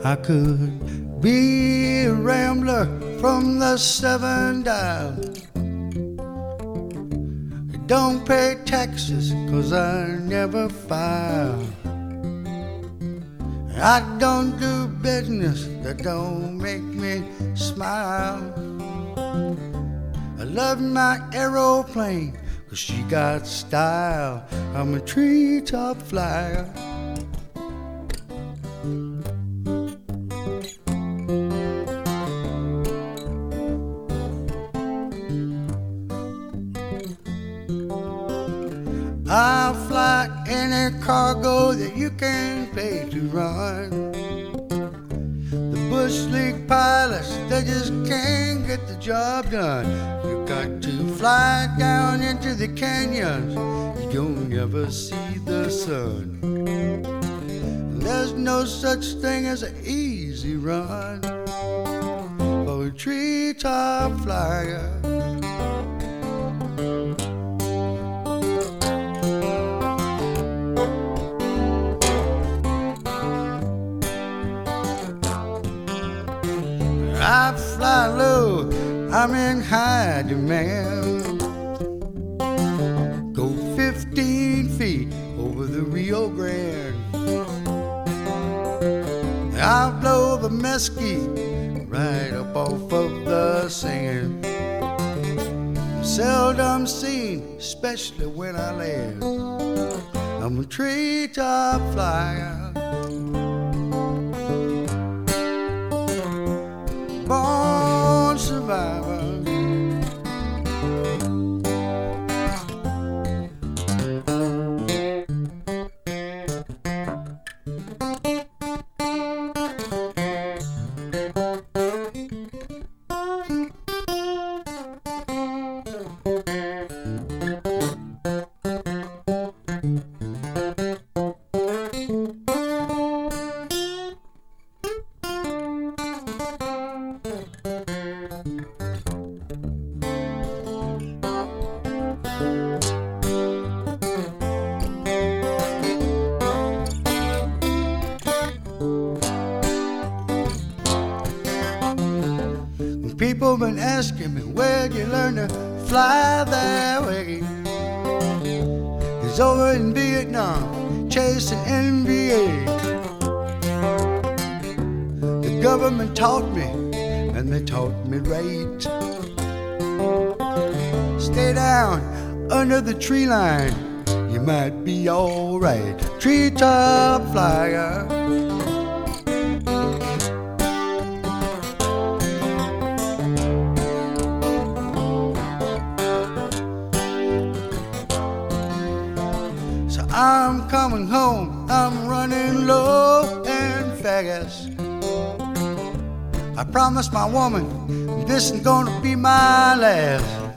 I could be a rambler from the 7 Dials. Don't pay taxes 'cause I never file. I don't do business that don't make me smile. I love my aeroplane 'cause she got style. I'm a treetop flyer. I'll fly any cargo that you can pay to run. The Bush League pilots, they just can't get the job done. You got to fly down into the canyons, you'll never see the sun. There's no such thing as an easy run for a treetop flyer. I fly low, I'm in high demand. Go 15 feet over the Rio Grande. I'll blow the mesquite right up off of the sand. Seldom seen, especially when I land. I'm a treetop flyer. Born survivor. People been asking me, where'd you learn to fly that way? He's over in Vietnam, chasing NBA. The government taught me, and they taught me right. Stay down under the tree line, you might be alright. Treetop flyer. I'm coming home, I'm running low and fast. I promised my woman, this is gonna be my last.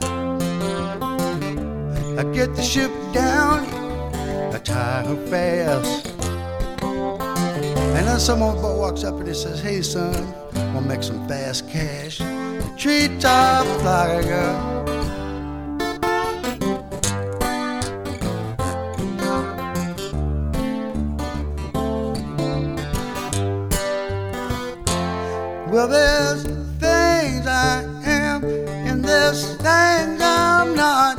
I get the ship down, I tie her fast. And then some old boy walks up and he says, hey son, we'll make some fast cash. Treetop flyer. Well, there's things I am, and there's things I'm not.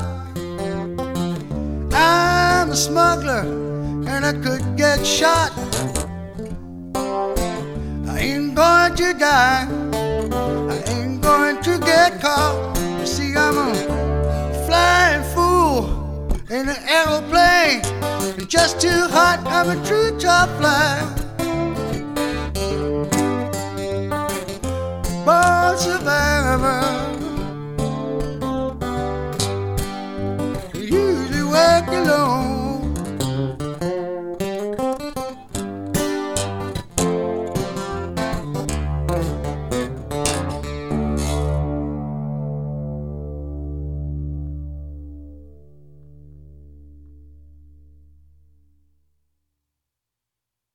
I'm a smuggler, and I could get shot. I ain't going to die, I ain't going to get caught. You see, I'm a flying fool in an aeroplane. It's just too hot, I'm a treetop flyer.